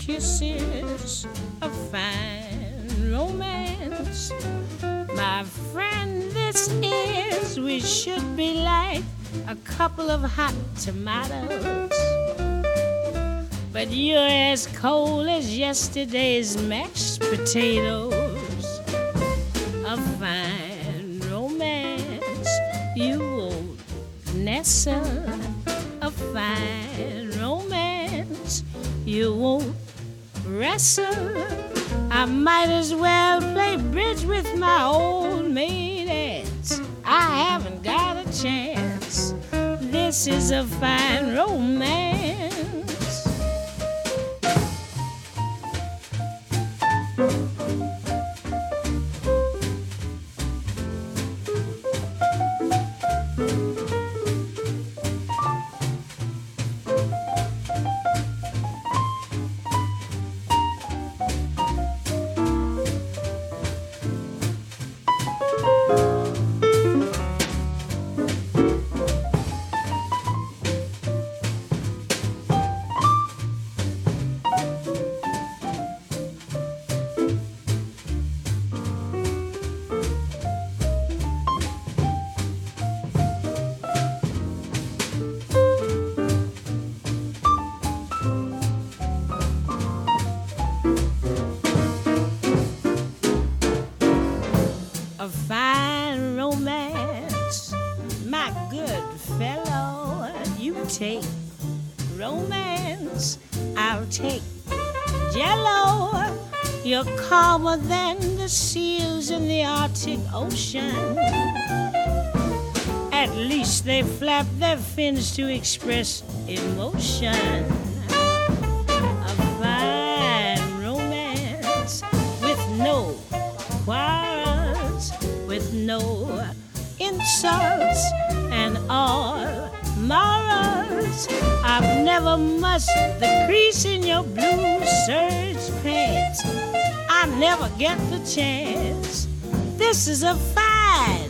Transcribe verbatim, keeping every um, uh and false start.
kisses, a fine romance. My friend, this is, we should be like a couple of hot tomatoes. But you're as cold as yesterday's mashed potatoes. A fine romance you won't nestle. A fine romance you won't wrestle. I might as well play bridge with my old maid aunts. I haven't got a chance. This is a fine romance. Take romance, I'll take Jello. You're calmer than the seals in the Arctic Ocean. At least they flap their fins to express emotion. A fine romance with no quarrels, with no insults and all morals. I've never mussed the crease in your blue serge pants. I never get the chance. This is a fine